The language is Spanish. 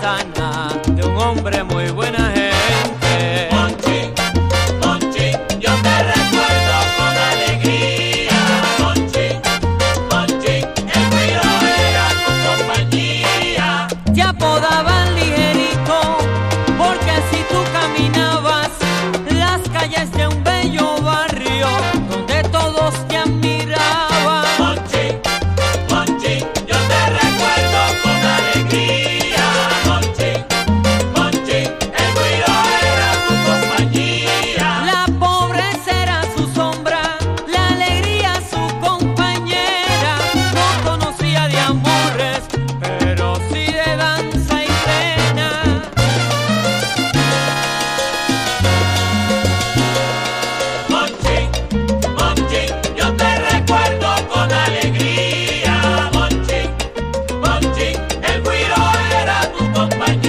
sana de un hombre muy buena gente. Monchín, Monchín, yo te recuerdo con alegría. Monchín, Monchín, el Guiro era tu compañía. Te apodaban ligerito porque así tú caminabas las calles de un bello barrio donde todos te admiraban. Monchín, Monchín, yo te recuerdo con alegría. Monchín, Monchín, el Guiro era tu compañía. La pobreza era su sombra, la alegría su compañera. No conocía de amores, pero sí de danza y pena. Monchín, Monchín, yo te recuerdo con alegría. Monchín, Monchín, el Guiro era tu compañía.